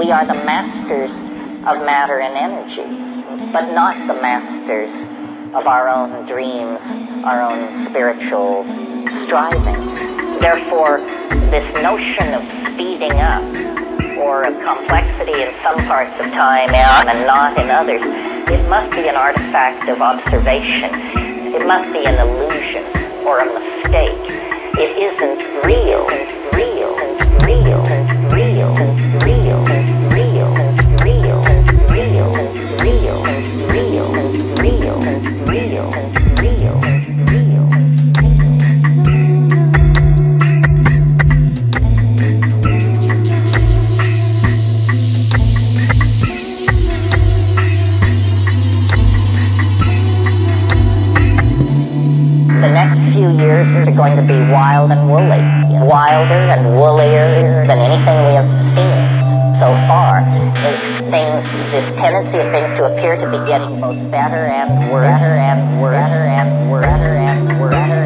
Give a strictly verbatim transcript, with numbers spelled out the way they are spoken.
We are the masters of matter and energy, but not the masters of our own dreams, our own spiritual striving. Therefore, this notion of speeding up or of complexity in some parts of time and not in others, it must be an artifact of observation. It must be an illusion or a mistake. It isn't real, and real, and real, and real, and real, and real, and real, and real, and real, and real, and real, and real, and real, and real. The next few years are going to be wild and woolly, wilder and woollier than anything we have seen so far. It's things, this tendency of things to appear to be getting both better and worse, better and worse, better and worse, better and worse.